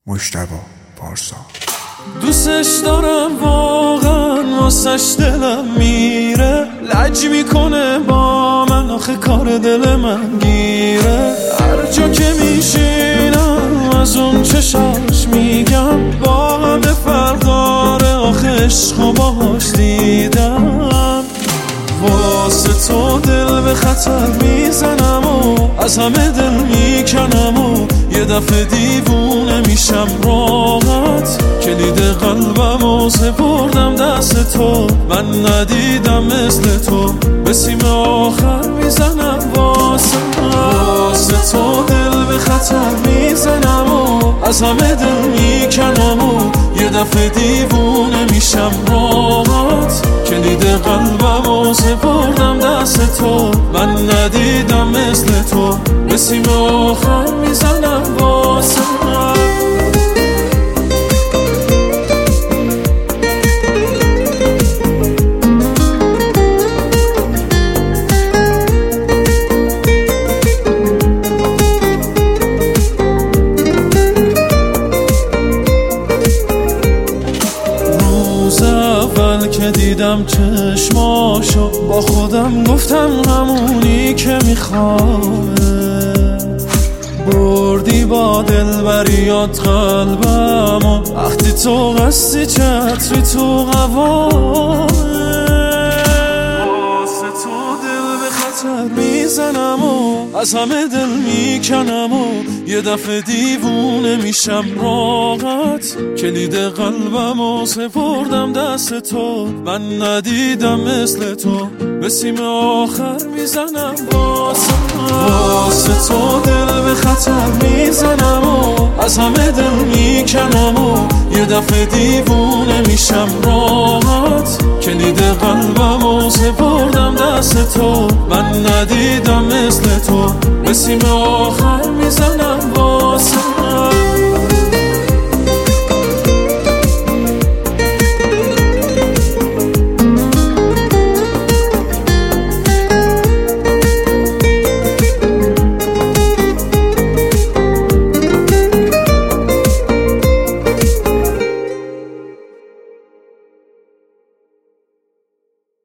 مجتبی پارسا. دوستش دارم واقعا، واسش دلم میره، لج میکنه با من، آخه کار دل من گیره. هر جا که میشینم از اون چشاش میگم، با همه فرق داره، آخه عشقو باهاش دیدم. واسه تو دل به خطر میزنم و از همه دل میکنم و یه دفعه دیوونه میشم راحت. کلید قلبم و سپردم دست تو، من ندیدم مثل تو، به سیم آخر میزنم واسه تو دل به خطر میزنم و از همه دل میکنم و یه دفعه دیوونه میشم راحت. کلید قلبم و سپردم دست تو، من ندیدم مثل تو، به سیم آخر میزنم واسه که دیدم چشماشو، با خودم گفتم همونی که میخوامه. بردی با دلبریات قلبم و وقتی تو قصدی چتری تو قوامه. واسه تو دل به خطر میزنم و از همه دل میکنم و یه دفعه دیوونه میشم راحت. کلید قلبم و سپردم دست تو، من ندیدم مثل تو، به سیم آخر میزنم واسه تو دل به خطر میزنم و از همه دل میکنم و یه دفعه دیوونه میشم راحت. کلید قلبم و سپردم دست تو، من ندیدم مثل تو، به سیم آخر میزنم